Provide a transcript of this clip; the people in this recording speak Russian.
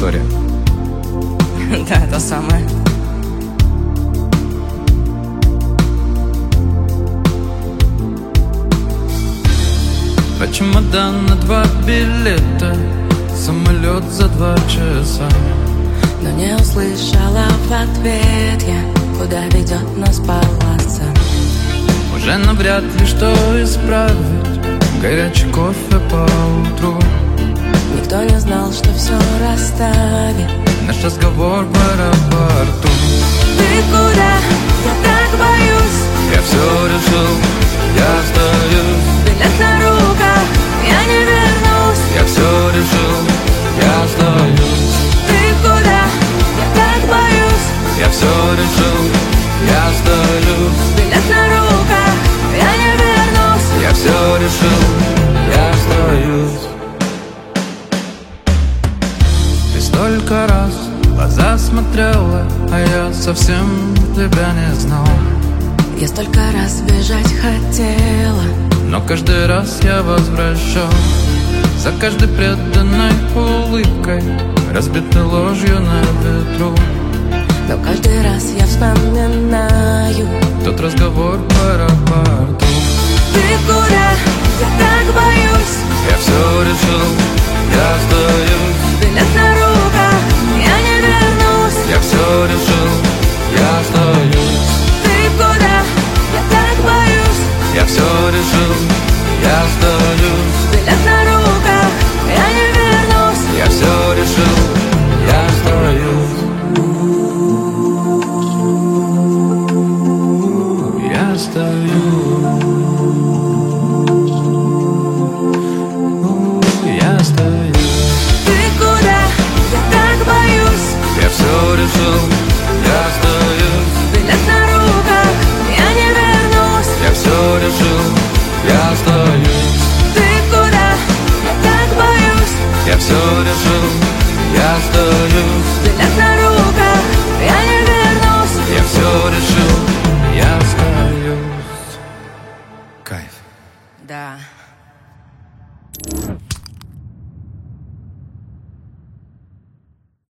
история? Да, это самое. Два чемодана, 2 билета, самолет за 2 часа. Но не услышала в ответ я, куда ведет нас полоса. Уже навряд ли что исправить, горячий кофе по утру. Никто не знал, что все расставит Наш разговор в аэропорту. Ты куда? Я так боюсь. Я все решил, я остаюсь. Билет на руках, я не вернусь. Я все решил, я остаюсь. Ты куда? Я так боюсь. Я все решил, я остаюсь. Билет на руках, я не вернусь. Я все решил, я остаюсь. Ты столько раз в глаза смотрела, а я совсем тебя не знал. Я столько раз бежать хотела, но каждый раз я возвращал. За каждой преданной улыбкой, разбитой ложью на ветру. но каждый раз я вспоминаю тот разговор в аэропорту. Ты куда? Я так боюсь. Я все решил, я остаюсь. Билет на руках, я не вернусь. Я все решил, я остаюсь. Ты куда? Я так боюсь. Я все решил, я остаюсь. Билет на руках, я не вернусь. Я все решил, я остаюсь. Я остаюсь. Я остаюсь. Ты куда? Я так боюсь. Я все решил, я остаюсь. Билет на руках, я не вернусь. Я все решил, я остаюсь. Ты куда? Я так боюсь. Я все решил, я остаюсь. Билет на руках, я не вернусь. Я все решил, я остаюсь. Кайф. Да.